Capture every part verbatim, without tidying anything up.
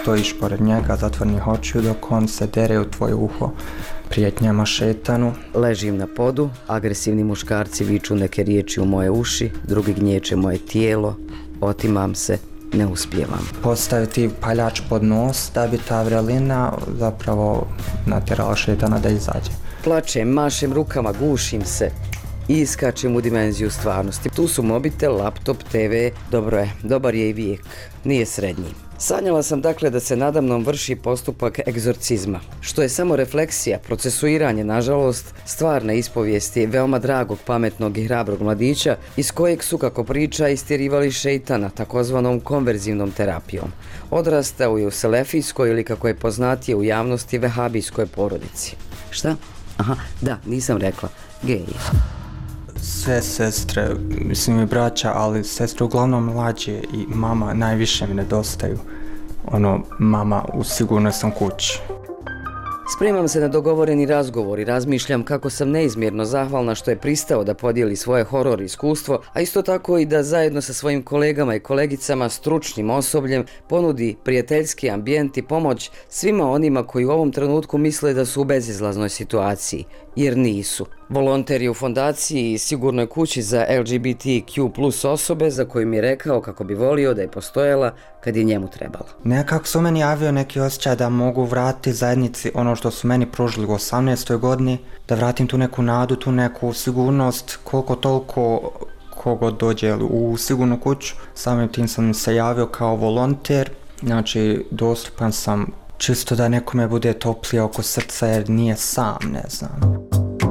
stojiš pored njega zatvorenih očiju dok on se dere u tvoje uho prijetnjama šetanu. Ležim na podu, agresivni muškarci viču neke riječi u moje uši, drugi gnječe moje tijelo, otimam se, ne uspijevam. Postaviti paljač pod nos da bi ta vrelina zapravo natjerala šetana da izađe. Plačem, mašem rukama, gušim se i iskačem u dimenziju stvarnosti. Tu su mobitel, laptop, te ve, dobro je, dobar je i vijek, nije srednji. Sanjala sam dakle da se nadamnom vrši postupak egzorcizma, što je samo refleksija, procesuiranje, nažalost, stvarne ispovijesti veoma dragog, pametnog i hrabrog mladića iz kojeg su, kako priča, istjerivali šeitana, takozvanom konverzivnom terapijom. Odrastao je u selefijskoj ili, kako je poznatije u javnosti, vehabijskoj porodici. Šta? Aha, da, nisam rekla, gej. Sve sestre, mislim i braća, ali sestre uglavnom mlađe i mama najviše mi nedostaju. Ono, mama u sigurnoj sam kući. Spremam se na dogovoreni razgovor i razmišljam kako sam neizmjerno zahvalna što je pristao da podijeli svoje horor iskustvo, a isto tako i da zajedno sa svojim kolegama i kolegicama, stručnim osobljem, ponudi prijateljski ambijent i pomoć svima onima koji u ovom trenutku misle da su u bezizlaznoj situaciji, jer nisu. Volonter je u fondaciji i sigurnoj kući za el ge be te kju plus osobe za koju mi je rekao kako bi volio da je postojala kad je njemu trebalo. Nekako su meni javio neki osjećaj da mogu vratiti zajednici ono što su meni pružili u osamnaestoj godini, da vratim tu neku nadu, tu neku sigurnost, koliko toliko kogo dođe u sigurnu kuću. Samim tim sam se javio kao volonter, znači dostupan sam čisto da nekome bude toplije oko srca jer nije sam, ne znam.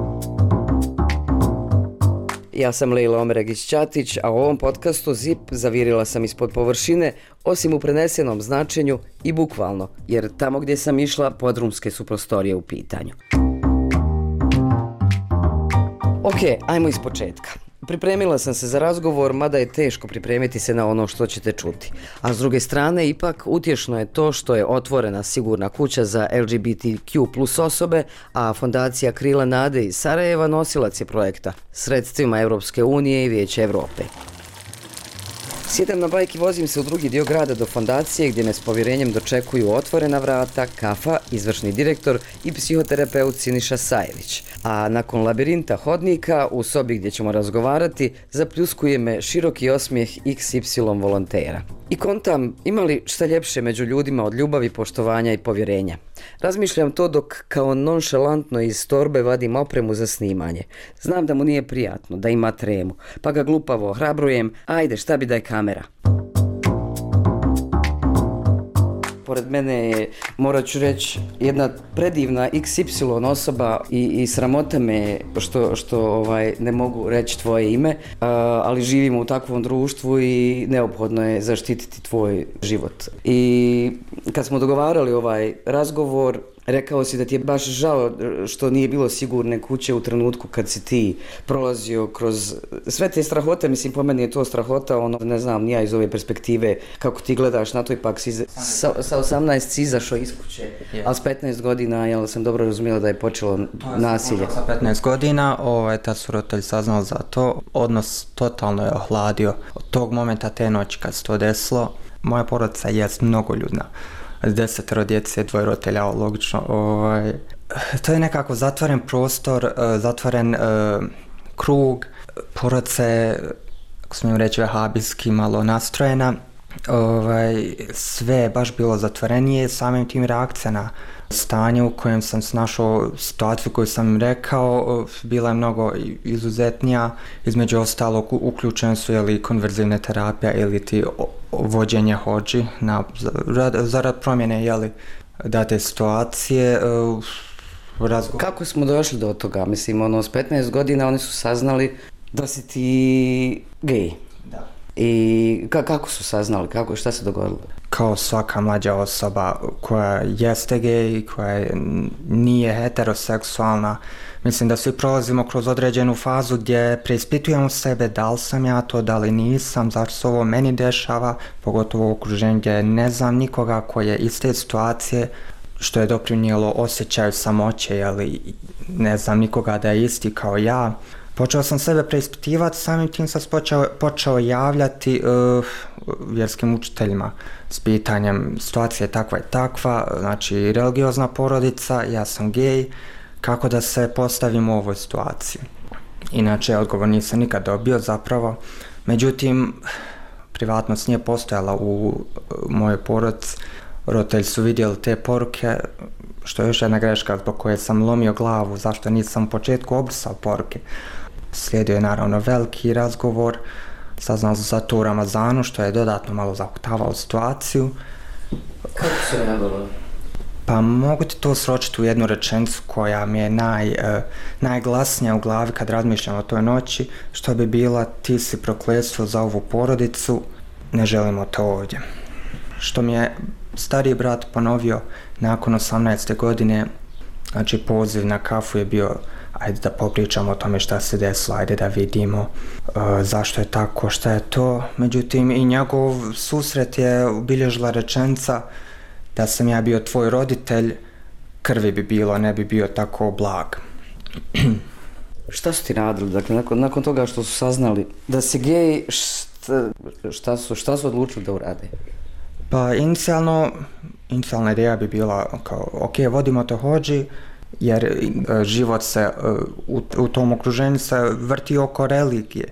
Ja sam Lejla Omeregić-Ćatić, a u ovom podcastu Zip zavirila sam ispod površine, osim u prenesenom značenju i bukvalno, jer tamo gdje sam išla podrumske su prostorije u pitanju. Ok, ajmo iz početka. Pripremila sam se za razgovor, mada je teško pripremiti se na ono što ćete čuti. A s druge strane, ipak utješno je to što je otvorena sigurna kuća za el ge be te kju plus osobe, a fondacija Krila nade iz Sarajeva nosilac je projekta sredstvima Europske unije i Vijeća Europe. Sjedam na bajk i vozim se u drugi dio grada do fondacije gdje me s povjerenjem dočekuju otvorena vrata, kafa, izvršni direktor i psihoterapeut Siniša Sajević. A nakon labirinta hodnika u sobi gdje ćemo razgovarati zapljuskuje me široki osmijeh iks ipsilon volontera. I kontam, ima li šta ljepše među ljudima od ljubavi, poštovanja i povjerenja? Razmišljam to dok kao nonšalantno iz torbe vadim opremu za snimanje. Znam da mu nije prijatno, da ima tremu, pa ga glupavo ohrabrujem, ajde šta bi da je kamera. Pored mene je, morat ću reći, jedna predivna iks ipsilon osoba i, i sramota me što, što ovaj, ne mogu reći tvoje ime, a, ali živimo u takvom društvu i neophodno je zaštititi tvoj život. I kad smo dogovarali ovaj razgovor, rekao si da ti je baš žao što nije bilo sigurne kuće u trenutku kad si ti prolazio kroz sve te strahote. Mislim, po meni je to strahota, ono, ne znam, nija iz ove perspektive kako ti gledaš na to, ipak si sa, sa osamnaest si izašao iz kuće, yeah. Ali s petnaest godina, jel sam dobro razumjela da je počelo nasilje? Sa petnaest godina, ovaj, tad su roditelji saznali za to, odnos totalno je ohladio. Od tog momenta, te noći kad se to desilo, moja porodica je mnogo ljudna. Desetero djece, dvoje roditelja, logično. Ovaj, to je nekako zatvoren prostor, zatvoren uh, krug, porodica je, ako smijem reći, vehabijski malo nastrojena. Ovaj, sve je baš bilo zatvorenije, samim tim reakcija na stanje u kojem sam se našao, situaciju koju sam rekao, bila je mnogo izuzetnija. Između ostalog, uključene su ili konverzivne terapije ili ti vođenje hodži na, zarad promjene jeli, date situacije. Razgovor. Kako smo došli do toga? Mislim, ono, s petnaest godina oni su saznali da si ti gej. Da. I ka- kako su saznali? Kako, šta se dogodilo? Kao svaka mlađa osoba koja jeste gej, koja nije heteroseksualna, mislim da svi prolazimo kroz određenu fazu gdje preispitujemo sebe da li sam ja to, da li nisam, zašto se ovo meni dešava, pogotovo u okruženju gdje ne znam nikoga koji je iz te situacije, što je doprinijelo osjećaju samoće, ali ne znam nikoga da je isti kao ja. Počeo sam sebe preispitivati, samim tim sam počeo, počeo javljati uh, vjerskim učiteljima s pitanjem situacija je takva i takva, znači religiozna porodica, ja sam gej, kako da se postavim u ovoj situaciji. Inače, odgovor nisam nikad dobio zapravo, međutim, privatnost nije postojala u mojoj porodici, roditelji su vidjeli te poruke, što je još jedna greška zbog koje sam lomio glavu, zašto nisam u početku obrisao poruke. Slijedio je naravno veliki razgovor, saznao sam za to u Ramazanu, što je dodatno malo zahuktavalo situaciju. Kako se reagovalo? Pa mogu ti to sročiti u jednu rečenicu koja mi je naj, uh, najglasnija u glavi kad razmišljam o toj noći, što bi bila: ti si prokletstvo za ovu porodicu, ne želimo to ovdje. Što mi je stariji brat ponovio nakon osamnaeste godine, znači poziv na kafu je bio: ajde da popričamo o tome šta se desilo, ajde da vidimo uh, zašto je tako, šta je to. Međutim, i njegov susret je obilježila rečenica: da sam ja bio tvoj roditelj, krvi bi bilo, ne bi bio tako blag. Šta su ti radili? Dakle, nakon, nakon toga što su saznali da si gej, šta, šta, su, šta su odlučili da urade? Pa inicijalno, inicijalna ideja bi bila kao: ok, vodimo to hodži, jer uh, život se uh, u, u tom okruženju se vrti oko religije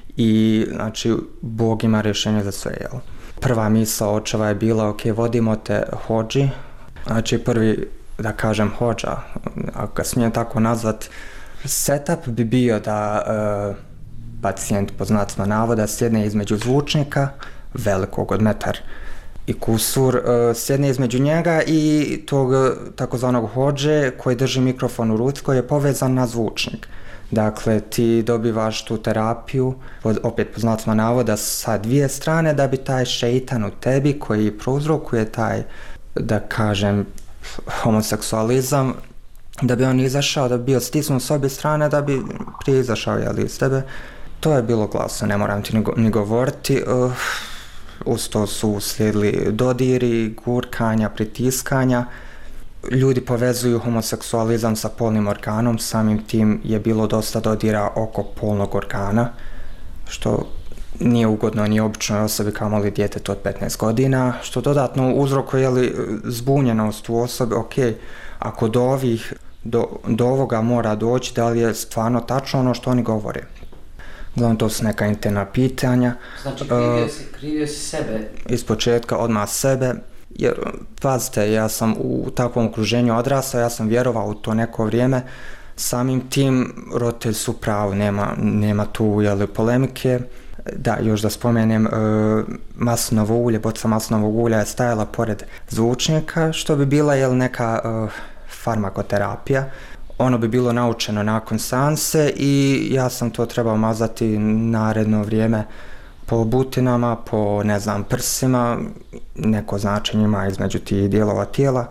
i znači Bog ima rješenje za sve, jel? Prva misao očeva je bila: ok, vodimo te hodži, znači prvi, da kažem, hodža, ako ga smijem tako nazvat, setup bi bio da uh, pacijent, po znacima navoda, sjedne između zvučnika, velikog od metar i kusur, uh, sjedne između njega i tog takozvanog hodže koji drži mikrofon u ruci, koji je povezan na zvučnik. Dakle, ti dobivaš tu terapiju, opet po znacima navoda, sa dvije strane, da bi taj šeitan u tebi koji prouzrokuje taj, da kažem, homoseksualizam, da bi on izašao, da bi bio stisnut s obje strane, da bi prije izašao, jel, iz tebe. To je bilo glasno, ne moram ti ni, go, ni govoriti. Uh, uz to su uslijedili dodiri, gurkanja, pritiskanja. Ljudi povezuju homoseksualizam sa polnim organom, samim tim je bilo dosta dodira oko polnog organa, što nije ugodno ni običnoj osobi, kamoli djetetu od petnaest godina, što dodatno uzrokuje zbunjenost u osobi. Ok, ako do ovih, do, do ovoga mora doći, da li je stvarno tačno ono što oni govore? Uglavnom, to su neka interna pitanja. Znači, krivio si, krivio si sebe? Iz početka, odmah sebe. Jer, pazite, ja sam u takvom okruženju odrastao, ja sam vjerovao u to neko vrijeme, samim tim roditelji su pravi, nema, nema tu, jeli, polemike. Da, još da spomenem, e, maslinovo ulje, boca maslinovog ulja je stajala pored zvučnika, što bi bila, jel, neka e, farmakoterapija. Ono bi bilo naučeno nakon seanse i ja sam to trebao mazati naredno vrijeme po butinama, po, ne znam, prsima, neko značenje ima između tih dijelova tijela.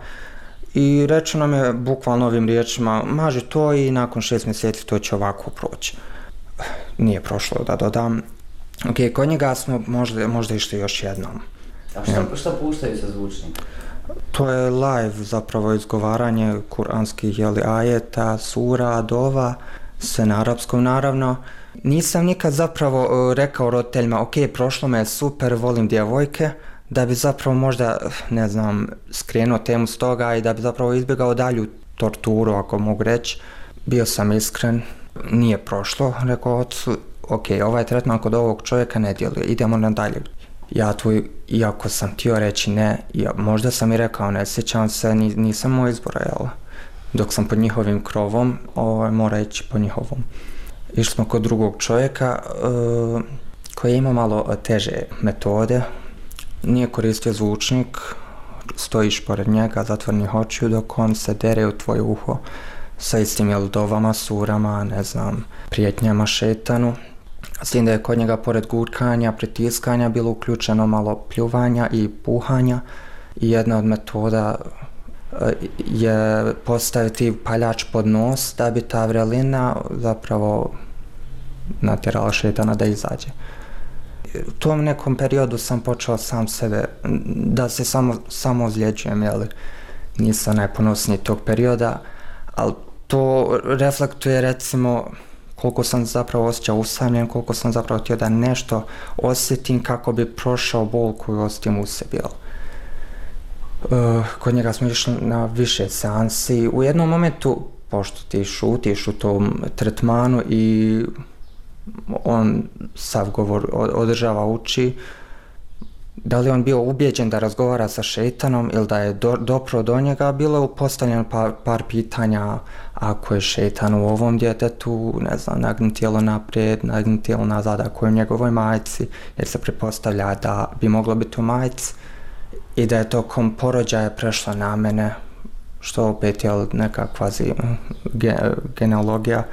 I rečeno mi je bukvalno ovim riječima: maži to i nakon šest mjeseci to će ovako proći. Nije prošlo, da dodam. Ok, kod njega smo možda, možda išli još jednom. A šta, šta puštaju sa zvučnika? To je live, zapravo izgovaranje kuranskih, jeli, ajeta, sura, dova, sve na arapskom naravno. Nisam nikad zapravo uh, rekao roditeljima: ok, prošlo me je super, volim djevojke, da bi zapravo možda, ne znam, skrenuo temu s toga i da bi zapravo izbjegao dalju torturu, ako mogu reći. Bio sam iskren, nije prošlo, rekao ocu: ok, ovaj tretman kod ovog čovjeka ne djeluje, idemo nadalje. Ja tu, iako sam htio reći ne, ja, možda sam i rekao ne, sjećam se, ni, nisam moj izbora, jel? Dok sam pod njihovim krovom, ovaj, mora ići po njihovom. Išli smo kod drugog čovjeka uh, koji ima malo teže metode. Nije koristio zvučnik, stojiš pored njega, zatvornih očiju, dok on se dere u tvoje uho sa istim, jel, dovama, surama, ne znam, prijetnjama šetanu. S tim da je kod njega pored gurkanja, pritiskanja bilo uključeno malo pljuvanja i puhanja. I jedna od metoda je postaviti paljač pod nos da bi ta vrelina zapravo natjerala šetana da izađe. U tom nekom periodu sam počeo sam sebe, da se samo, samo ozljeđujem, jel? Nisam najponosniji tog perioda, ali to reflektuje, recimo, koliko sam zapravo osjećao usamljen, koliko sam zapravo htio da nešto osjetim kako bi prošao bol koju osjetim u sebi. Uh, kod njega smo išli na više seansi. U jednom momentu, pošto ti šutiš u tom tretmanu i on sav govor održava, uči, da li on bio ubijeđen da razgovara sa šejtanom ili da je do, dopro do njega, bilo je postavljeno par, par pitanja. Ako je šejtan u ovom djetetu, ne znam, nagni tijelo naprijed, nagni tijelo nazad, ako je u njegovoj majci, jer se pretpostavlja da bi moglo biti u majci i da je tokom porođaja prešlo na mene, što opet je neka kvazi ge, genealogija.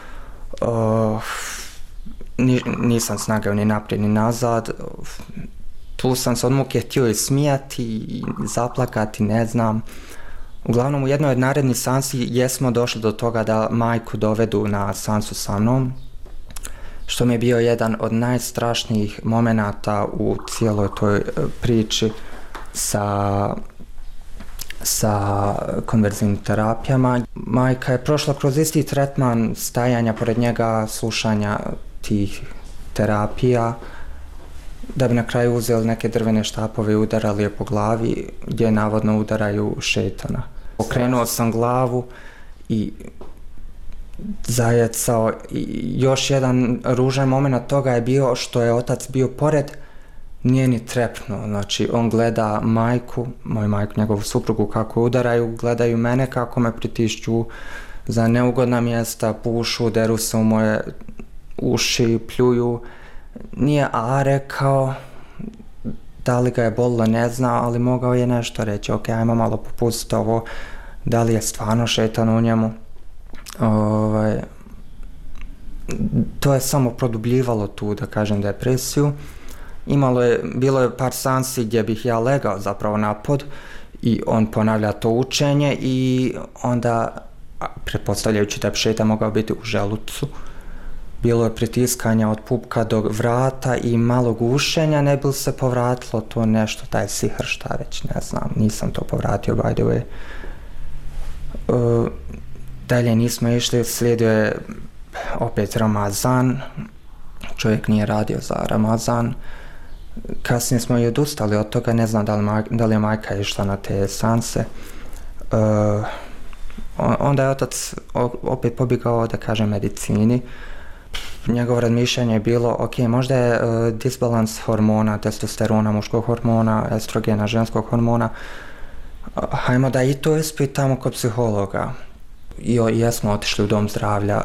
Uh, ni, nisam snagao ni naprijed ni nazad. Tu sam se od muke htio i smijati i zaplakati, ne znam. Uglavnom, u jednoj od narednih seansi jesmo došli do toga da majku dovedu na seansu sa mnom, što mi je bio jedan od najstrašnijih momenata u cijeloj toj priči sa, sa konverzivnim terapijama. Majka je prošla kroz isti tretman stajanja pored njega, slušanja tih terapija, da bi na kraju uzeli neke drvene štapove i udarali je po glavi, gdje navodno udaraju šejtana. Okrenuo sam glavu i zajecao. I još jedan ružan moment toga je bio što je otac bio pored, nije ni trepnuo. Znači, on gleda majku, moju majku, njegovu suprugu, kako udaraju, gledaju mene kako me pritišću za neugodna mjesta, pušu, deru se u moje uši, pljuju. Nije a rekao, da li ga je bolilo ne zna, ali mogao je nešto reći. Ok, ajmo malo popustiti ovo, da li je stvarno šejtan u njemu. Ovaj, to je samo produbljivalo tu, da kažem, depresiju. Imalo je, bilo je par seansi gdje bih ja legao zapravo na pod i on ponavlja to učenje i onda, pretpostavljajući da je šejtan mogao biti u želucu, bilo je pritiskanja od pupka do vrata i malo gušenja, ne bi se povratilo to nešto, taj sihr, šta već, ne znam, nisam to povratio, by the way. Uh, dalje nismo išli, slijedio je opet Ramazan, čovjek nije radio za Ramazan. Kasnije smo i odustali od toga, ne znam da li, maj, da li je majka išla na te seanse. Uh, onda je otac opet pobjegao, da kažem, medicini. Njegovo razmišljanje je bilo, ok, možda je uh, disbalans hormona, testosterona, muškog hormona, estrogena, ženskog hormona. Uh, hajmo da i to ispitamo kod psihologa. I jesmo otišli u dom zdravlja,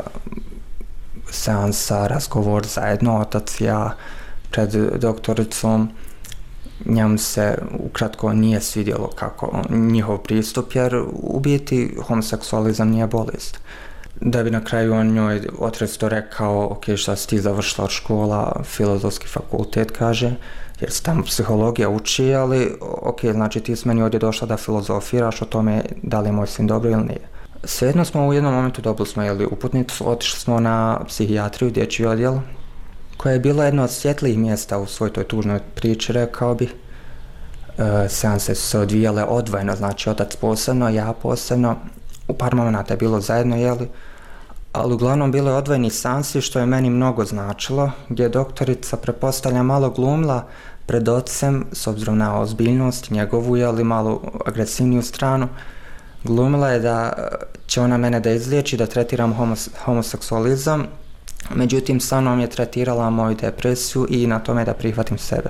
seansa, razgovor zajedno, otac i ja, pred doktoricom. Njemu se ukratko nije svidjelo kako njihov pristup, jer u biti homoseksualizam nije bolest. Da bi na kraju on njoj otresto rekao, ok, šta si ti završila od škola, filozofski fakultet, kaže, jer se tamo psihologija uči, ali ok, znači ti si meni ovdje došla da filozofiraš o tome da li je moj sin dobro ili nije. Svejedno smo u jednom momentu dobili smo jeli, uputnicu, otišli smo na psihijatriju, dječji odjel, koja je bila jedno od svjetlijih mjesta u svoj toj tužnoj priči, rekao bi. E, seanse su se odvijale odvojeno, znači otac posebno, ja posebno. U par momenata je bilo zajedno, jeli, ali uglavnom bilo je odvojeni seansi, što je meni mnogo značilo, gdje je doktorica, prepostavlja, malo glumila pred ocem, s obzirom na ozbiljnost njegovu, jeli, malo agresivniju stranu. Glumila je da će ona mene da izliječi, da tretiram homos- homoseksualizam, međutim sa mnom je tretirala moju depresiju i na tome da prihvatim sebe.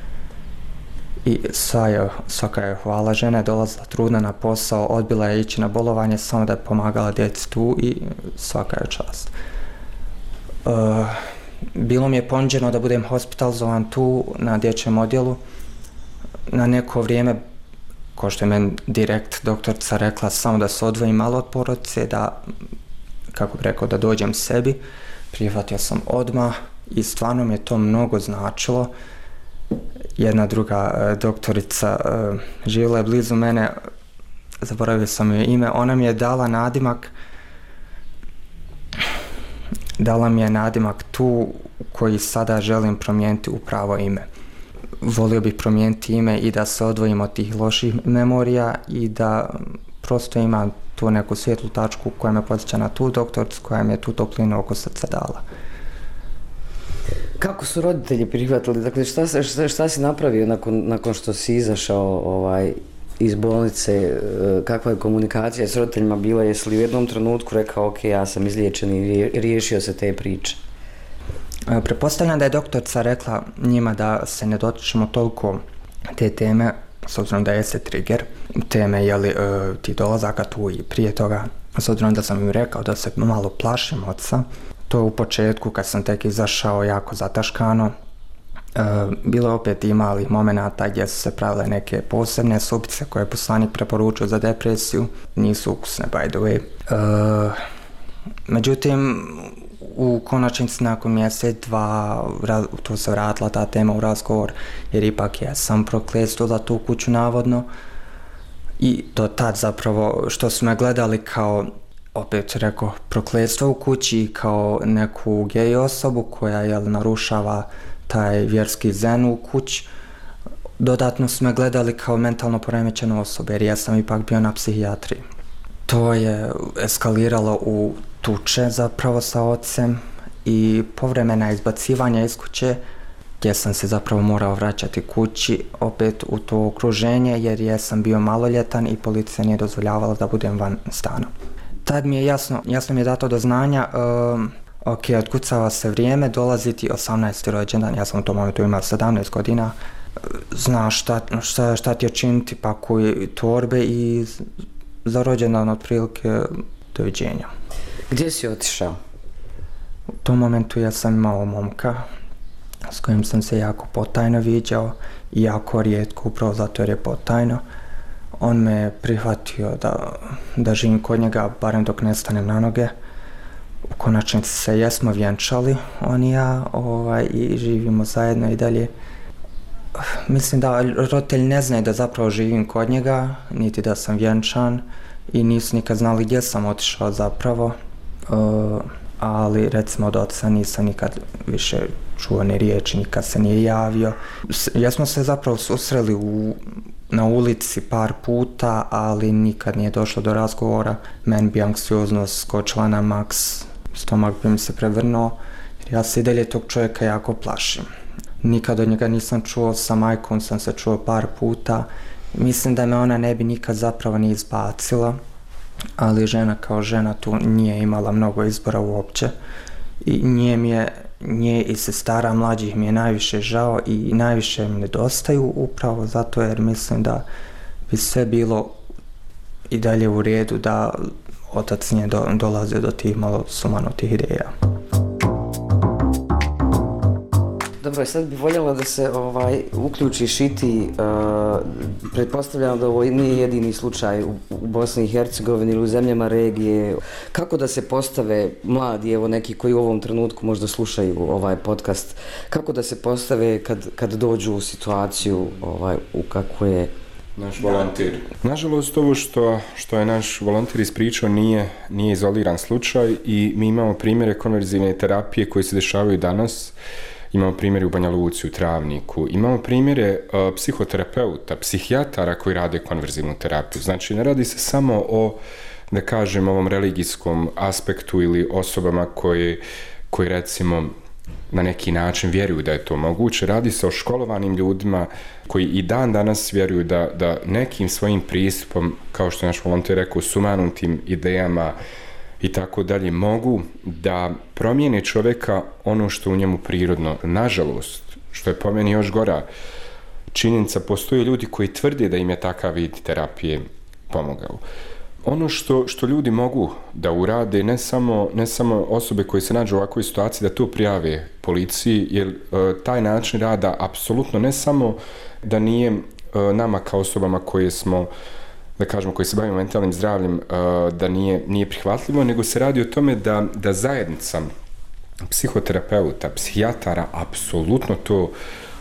I sva je, svaka je hvala, žena je dolazila trudna na posao, odbila je ići na bolovanje samo da je pomagala djeci tu i svaka je čast. Uh, bilo mi je ponuđeno da budem hospitalizovan tu na dječjem odjelu na neko vrijeme, ko što je meni direkt doktorica rekla, samo da se odvojim malo od porodice, da, kako bi rekao, da dođem sebi. Prihvatio sam odmah i stvarno mi je to mnogo značilo. Jedna druga uh, doktorica uh, živjela je blizu mene, zaboravio sam joj ime, ona mi je dala nadimak, dala mi je nadimak tu koji sada želim promijeniti u pravo ime. Volio bih promijeniti ime i da se odvojim od tih loših memorija i da prosto ima tu neku svijetlu tačku koja me podsjeća na tu doktoricu koja mi je tu toplinu oko srca dala. Kako su roditelji prihvatili? Dakle, šta, šta, šta si napravio nakon, nakon što si izašao ovaj, iz bolnice? Kakva je komunikacija s roditeljima bila? Jesi li u jednom trenutku rekao ok, ja sam izliječen i riješio se te priče? Pretpostavljam da je doktorica rekla njima da se ne dotičemo toliko te teme, s obzirom da jeste trigger, teme je li uh, ti dolazaka tu i prije toga, s obzirom da sam im rekao da se malo plašim oca. To u početku kad sam tek izašao jako zataškano. Uh, bilo je opet i malih momenata gdje su se pravile neke posebne supice koje je poslanik preporučio za depresiju, nisu ukusne by the way. Uh, međutim, u konačnici nakon mjesec, dva, tu se vratila ta tema u razgovor, jer ipak ja sam prokletstvo za tu kuću navodno. I do tad zapravo što su me gledali kao, opet rekao, prokletstvo u kući, kao neku gej osobu koja jel, narušava taj vjerski zen u kući. Dodatno su me gledali kao mentalno poremećenu osobu, jer ja sam ipak bio na psihijatriji. To je eskaliralo u tuče zapravo sa ocem i povremena izbacivanja iz kuće, gdje sam se zapravo morao vraćati kući opet u to okruženje, jer ja sam bio maloljetan i policija nije dozvoljavala da budem van stana. Tad mi je jasno, jasno mi je dato do znanja, um, ok, otkucava se vrijeme, dolazi ti osamnaesti rođendan, ja sam u tom momentu imao sedamnaest godina, znaš šta, šta, šta ti je činiti, pakuj torbe i za rođendan otprilike doviđenja. Gdje si otišao? U tom momentu ja sam imao momka s kojim sam se jako potajno viđao i jako rijetko, upravo zato jer je potajno. On me prihvatio da, da živim kod njega, barem dok ne stanem na noge. U konačnici se jesmo vjenčali, on i ja, ovaj, i živimo zajedno i dalje. Mislim da roditelji ne znaju da zapravo živim kod njega, niti da sam vjenčan i nisu nikad znali gdje sam otišao zapravo. Uh, ali recimo od oca nisam nikad više čuo ni riječi, nikad se nije javio. Jesmo se zapravo susreli u, na ulici par puta, ali nikad nije došlo do razgovora. Meni bi anksioznost skočila na maks, stomak bi mi se prevrnuo, jer ja se i dalje tog čovjeka jako plašim. Nikad od njega nisam čuo, sa majkom sam se čuo par puta. Mislim da me ona ne bi nikad zapravo ni izbacila, ali žena kao žena tu nije imala mnogo izbora uopće. I nje mi je, nje i sestara mlađih mi je najviše žao i najviše mi nedostaju upravo zato jer mislim da bi sve bilo i dalje u redu da otac nije do, dolazio do tih malo sumanutih ideja. Dobro, sad bih voljela da se ovaj, uključiš i ti, uh, pretpostavljam da ovo nije jedini slučaj u, u Bosni i Hercegovini ili u zemljama regije. Kako da se postave mladi, evo neki koji u ovom trenutku možda slušaju ovaj podcast, kako da se postave kad, kad dođu u situaciju ovaj, u kakvu je naš volonter? Nažalost, ovo što, što je naš volonter ispričao nije, nije izoliran slučaj i mi imamo primjere konverzivne terapije koje se dešavaju danas. Imamo primjere u Banja Luci, u Travniku, imamo primjere uh, psihoterapeuta, psihijatara koji rade konverzivnu terapiju. Znači, ne radi se samo o, da kažem, ovom religijskom aspektu ili osobama koji, koji recimo, na neki način vjeruju da je to moguće. Radi se o školovanim ljudima koji i dan danas vjeruju da, da nekim svojim pristupom, kao što je naš volonter rekao, sumanutim idejama, i tako dalje, mogu da promijene čovjeka ono što u njemu prirodno. Nažalost, što je po meni još gora činjenica, postoje ljudi koji tvrde da im je takav vid terapije pomogao. Ono što, što ljudi mogu da urade, ne samo, ne samo osobe koje se nađu u ovakvoj situaciji, da to prijave policiji, jer uh, taj način rada apsolutno ne samo da nije uh, nama kao osobama koje smo, da kažemo, koji se bavimo mentalnim zdravljem, da nije, nije prihvatljivo, nego se radi o tome da, da zajednica psihoterapeuta, psihijatara apsolutno to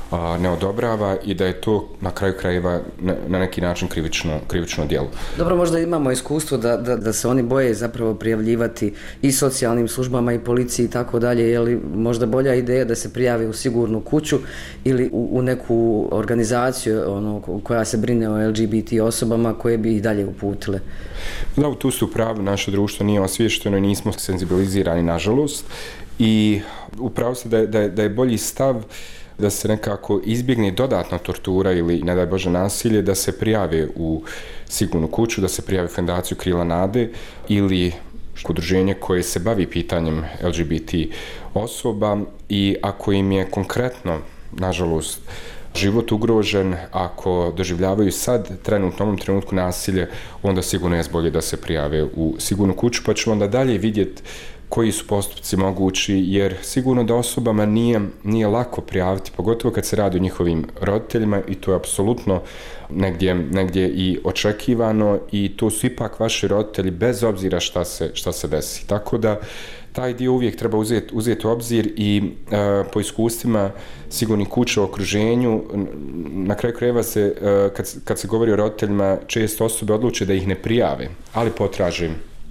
ne odobrava i da je to na kraju krajeva na neki način krivično, krivično djelo. Dobro, možda imamo iskustvo da, da, da se oni boje zapravo prijavljivati i socijalnim službama i policiji i tako dalje, je li možda bolja ideja da se prijave u sigurnu kuću ili u, u neku organizaciju ono, koja se brine o L G B T osobama koje bi ih dalje uputile? Da, tu su pravi, naše društvo nije osviješteno i nismo senzibilizirani, nažalost, i upravo se da je, da je, da je bolji stav da se nekako izbjegne dodatna tortura ili, ne daj Bože, nasilje, da se prijave u sigurnu kuću, da se prijave u Fondaciju Krila nade ili udruženje koje se bavi pitanjem L G B T osoba i ako im je konkretno, nažalost, život ugrožen, ako doživljavaju sad trenutno, u ovom trenutku nasilje, onda sigurno je bolje da se prijave u sigurnu kuću, pa ćemo onda dalje vidjeti koji su postupci mogući, jer sigurno da osobama nije, nije lako prijaviti, pogotovo kad se radi o njihovim roditeljima i to je apsolutno negdje, negdje i očekivano i to su ipak vaši roditelji bez obzira šta se, šta se desi. Tako da taj dio uvijek treba uzeti, uzeti u obzir i e, po iskustvima sigurnih kuća u okruženju, na kraju krajeva se, e, kad, kad se govori o roditeljima, često osobe odluče da ih ne prijave, ali potraže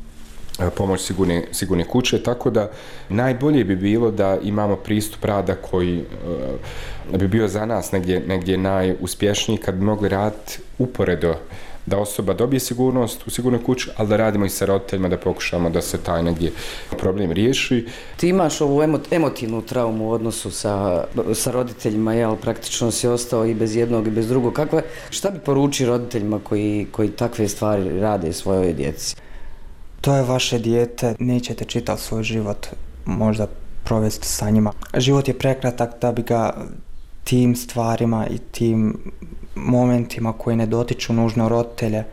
pomoć sigurne, sigurne kuće, tako da najbolje bi bilo da imamo pristup rada koji uh, bi bio za nas negdje, negdje najuspješniji kad bi mogli raditi uporedo da osoba dobije sigurnost u sigurnoj kući, ali da radimo i sa roditeljima da pokušamo da se taj negdje problem riješi. Ti imaš ovu emo, emotivnu traumu u odnosu sa, sa roditeljima, jel, praktično si ostao i bez jednog i bez drugog. Kakva, šta bi poručio roditeljima koji, koji takve stvari rade svojoj djeci? To je vaše dijete, nećete čitav svoj život možda provesti sa njima. Život je prekratak da bi ga tim stvarima i tim momentima koji ne dotiču nužno roditelje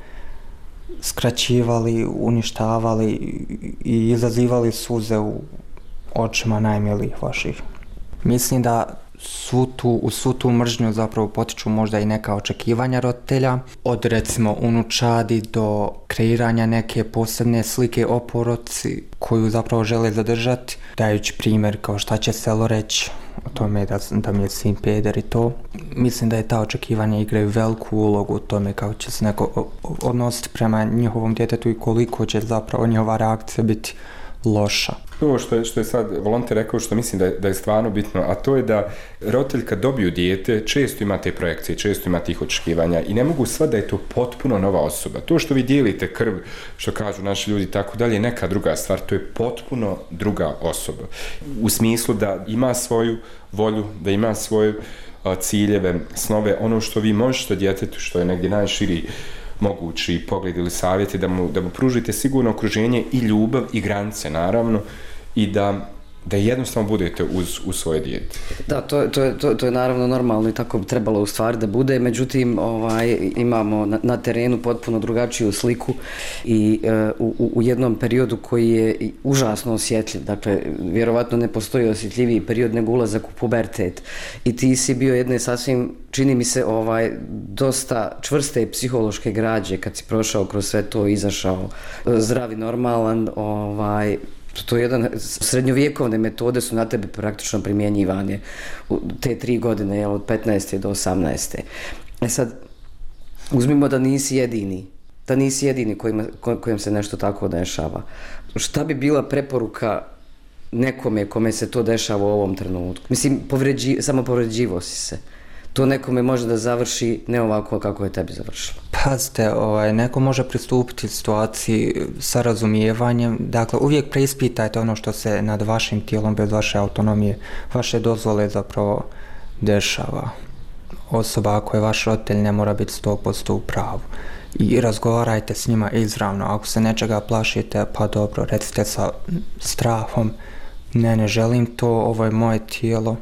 skraćivali, uništavali i izazivali suze u očima najmilijih vaših. Mislim da svu tu, u svu tu mržnju zapravo potiču možda i neka očekivanja roditelja, od recimo unučadi do kreiranja neke posebne slike o poroci koju zapravo žele zadržati, dajući primjer kao šta će selo reći o tome da, da mi je sin peder i to. Mislim da je ta očekivanja igraju veliku ulogu u tome kako će se neko odnositi prema njihovom djetetu i koliko će zapravo njihova reakcija biti loša. To što je, što je sad volonter rekao, što mislim da je, da je stvarno bitno, a to je da roditelj kad dobiju dijete često ima te projekcije, često ima tih očekivanja i ne mogu sva da je to potpuno nova osoba. To što vi dijelite krv, što kažu naši ljudi tako dalje, je neka druga stvar, to je potpuno druga osoba. U smislu da ima svoju volju, da ima svoje uh, ciljeve, snove, ono što vi možete djetetu, što je negdje najširi mogući pogled ili savjeti, da mu, da mu pružite sigurno okruženje i ljubav i granice, naravno, i da, da jednostavno budete uz, uz svoje dijete. Da, to, to, to, to je naravno normalno i tako bi trebalo u stvari da bude, međutim ovaj, imamo na, na terenu potpuno drugačiju sliku i uh, u, u jednom periodu koji je užasno osjetljiv, dakle, vjerovatno ne postoji osjetljiviji period nego ulazak u pubertet i ti si bio jedne sasvim, čini mi se, ovaj, dosta čvrste psihološke građe kad si prošao kroz sve to, izašao zdravi, normalan, ovaj, to je jedan, srednjovjekovne metode su na tebe praktično primjenjivane u te tri godine, jel, od petnaeste do osamnaeste. E sad, uzmimo da nisi jedini, da nisi jedini kojima, kojem se nešto tako dešava. Šta bi bila preporuka nekome kome se to dešava u ovom trenutku? Mislim, povređi, samo povređivo si se. To nekome može da završi ne ovako kako je tebi završilo. Pazite, ovaj, neko može pristupiti situaciji sa razumijevanjem. Dakle, uvijek preispitajte ono što se nad vašim tijelom bez vaše autonomije, vaše dozvole zapravo dešava. Osoba ako je vaš roditelj ne mora biti sto posto u pravu. I razgovarajte s njima izravno. Ako se nečega plašite, pa dobro, recite sa strahom, ne, ne želim to, ovo je moje tijelo.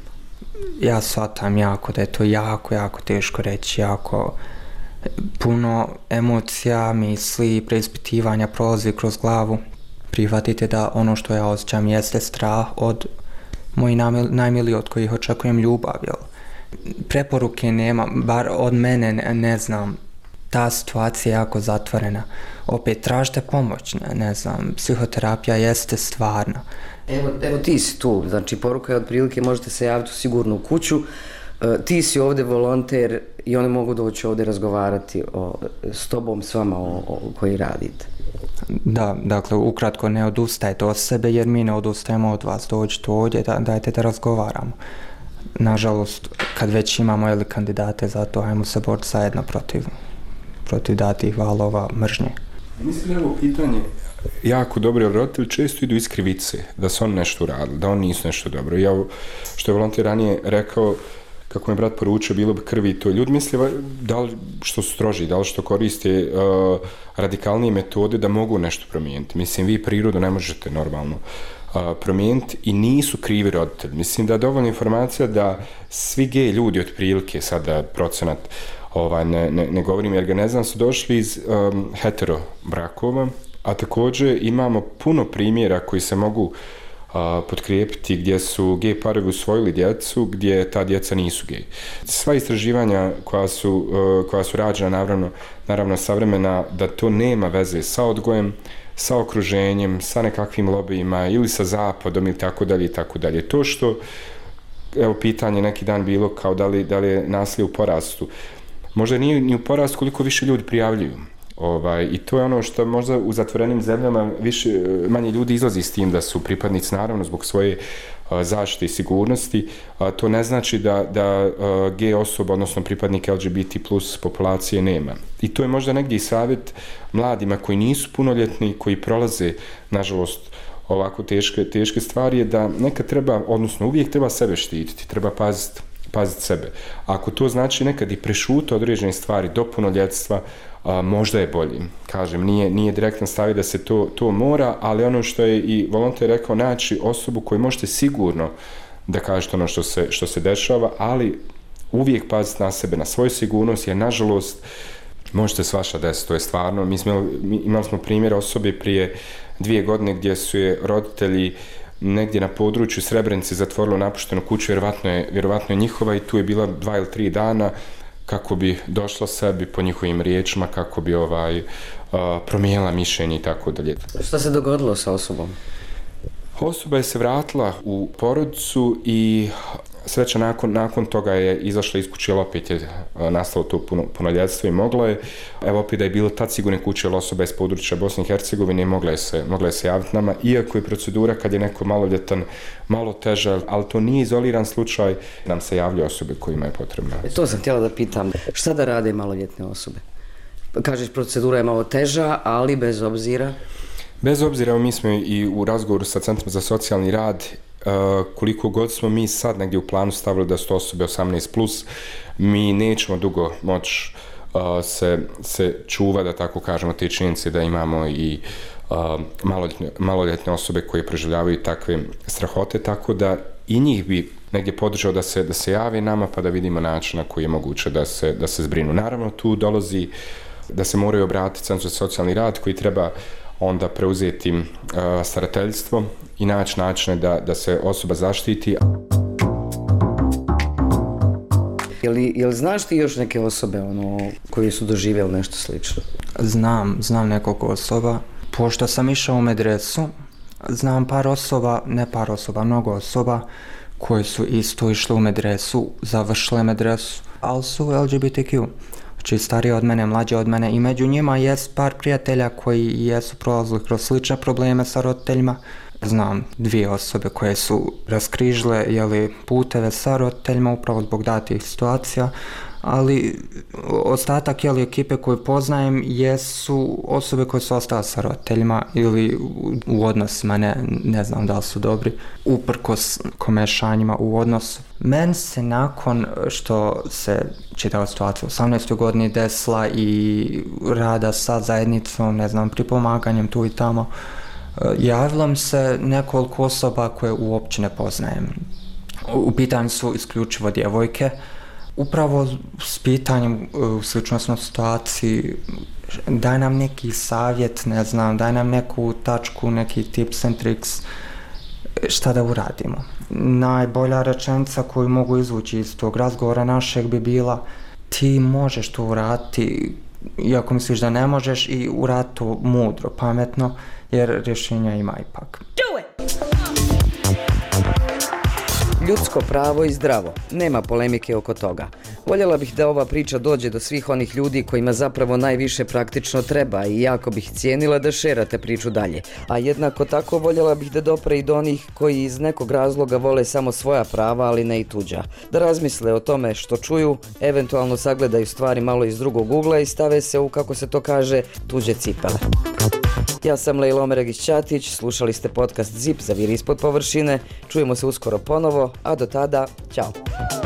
Ja shvatam jako da je to jako, jako teško reći, jako puno emocija, misli, preispitivanja prolazi kroz glavu. Prihvatite da ono što ja osjećam jeste strah od mojih najmiliji od kojih očekujem ljubav. Jel? Preporuke nema, bar od mene ne, ne znam, ta situacija je jako zatvorena. Opet tražite pomoć, ne, ne znam, psihoterapija jeste stvarna. Evo, evo ti si tu, znači poruka je otprilike možete se javiti u sigurnu kuću, Ti si ovdje volonter i oni mogu doći ovdje razgovarati o, s tobom, s vama o, o koji radite. Da, dakle, ukratko ne odustajte od sebe jer mi ne odustajemo od vas. Dođite ovdje, da, dajte da razgovaramo. Nažalost, kad već imamo ili kandidate za to, hajmo se boriti zajedno protiv, protiv datih valova mržnje. Mislim da je ovo pitanje jako dobro, jer roditelji često idu iz krivice, da su oni nešto uradili, da oni nisu nešto dobro. Ja, što je volonter ranije rekao, kako mi brat poručio, bilo bi krvi i to. Ljudi misle da li što su stroži, da li što koriste uh, radikalnije metode da mogu nešto promijeniti. Mislim, vi prirodu ne možete normalno uh, promijeniti i nisu krivi roditelji. Mislim da je dovoljna informacija da svi gej ljudi otprilike, sada procenat, ovaj, ne, ne, ne govorim jer ga ne znam, su došli iz um, hetero brakova, a također imamo puno primjera koji se mogu a, potkrijepiti gdje su gej parovi usvojili djecu, gdje ta djeca nisu gej. Sva istraživanja koja su, uh, koja su rađena, naravno, naravno savremena, da to nema veze sa odgojem, sa okruženjem, sa nekakvim lobijima ili sa zapadom ili tako dalje i tako dalje. To što, evo pitanje neki dan bilo kao da li, da li je nasilje u porastu. Možda nije ni u porastu koliko više ljudi prijavljuju. Ovaj, i to je ono što možda u zatvorenim zemljama više, manje ljudi izlazi s tim da su pripadnici, naravno zbog svoje a, zaštite i sigurnosti. A, to ne znači da, da a, gej osoba, odnosno pripadnika L G B T plus populacije nema. I to je možda negdje i savjet mladima koji nisu punoljetni, koji prolaze, nažalost, ovako teške, teške stvari, je da nekad treba, odnosno uvijek treba sebe štititi, treba paziti paziti sebe. Ako to znači nekad i prešuti određene stvari do punoljetstva, a, možda je bolji. Kažem, nije, nije direktno staviti da se to, to mora, ali ono što je i volonter rekao, naći osobu koju možete sigurno da kažete ono što se, što se dešava, ali uvijek paziti na sebe, na svoju sigurnost, jer nažalost možete svašta desiti, to je stvarno. Mi smo, mi imali smo primjer osobe prije dvije godine gdje su je roditelji negdje na području Srebrenice zatvorilo napuštenu kuću, vjerovatno je, vjerovatno je njihova, i tu je bila dva ili tri dana kako bi došla sebi po njihovim riječima, kako bi ovaj, uh, promijenila mišljenje i tako dalje. Šta se dogodilo sa osobom? Osoba je se vratila u porodicu i sreća nakon, nakon toga je izašla iz kuće, ali opet je nastalo to puno, punoljetstvo i mogla je. Evo opet da je bilo tad sigurne kuće, ali osoba je iz područja Bosne i Hercegovine i mogla je se, mogla je se javiti nama, iako je procedura kad je neko maloljetan malo teža, ali to nije izoliran slučaj, nam se javljaju osobe kojima je potrebna. E, to sam htjela da pitam, šta da rade maloljetne osobe? Kažeš, procedura je malo teža, ali bez obzira? Bez obzira, mi smo i u razgovoru sa Centrom za socijalni rad, Uh, koliko god smo mi sad negdje u planu stavili da su osobe osamnaest plus, mi nećemo dugo moći uh, se, se čuva, da tako kažemo, te činjenice da imamo i uh, maloljetne, maloljetne osobe koje preživljavaju takve strahote, tako da i njih bi negdje podržao da se, da se javi nama pa da vidimo način na koji je moguće da se, da se zbrinu. Naravno, tu dolazi da se moraju obratiti Centru za socijalni rad koji treba onda preuzeti uh, starateljstvo i naći načine da, da se osoba zaštiti. Je li, je li znaš ti još neke osobe ono, koje su doživjeli nešto slično? Znam, znam nekoliko osoba. Pošto sam išao u medresu, znam par osoba, ne par osoba, mnogo osoba koji su isto išli u medresu, završile medresu, ali su L G B T Q. Znači starije od mene, mlađe od mene, i među njima jest par prijatelja koji jesu prolazili kroz slične probleme sa roditeljima. Znam dvije osobe koje su raskrižile jeli, puteve sa roditeljima upravo zbog datih situacija, ali ostatak jeli, ekipe koju poznajem jesu osobe koje su ostale sa roditeljima ili u, u odnosima, ne, ne znam da li su dobri, uprkos komešanjima u odnosu. Meni se nakon što se čitava situacija u osamnaestoj godini desila i rada sa zajednicom, ne znam, pripomaganjem tu i tamo, javilo mi se nekoliko osoba koje uopće ne poznajem. U pitanju su isključivo djevojke. Upravo s pitanjem u sličnostnoj situaciji, daj nam neki savjet, ne znam, daj nam neku tačku, neki tips and tricks, šta da uradimo. Najbolja rečenica koju mogu izvući iz tog razgovora našeg bi bila: ti možeš to uraditi, iako misliš da ne možeš, i uraditi to mudro, pametno, jer rješenja ima ipak. Ljudsko pravo i zdravo, nema polemike oko toga. Voljela bih da ova priča dođe do svih onih ljudi kojima zapravo najviše praktično treba i jako bih cijenila da šerate priču dalje. A jednako tako voljela bih da dopre i do onih koji iz nekog razloga vole samo svoja prava, ali ne i tuđa. Da razmisle o tome što čuju, eventualno sagledaju stvari malo iz drugog ugla i stave se u, kako se to kaže, tuđe cipele. Ja sam Lejla Omeragić-Ćatić, slušali ste podcast Zip, zaviri ispod površine, čujemo se uskoro ponovo, a do tada, ćao!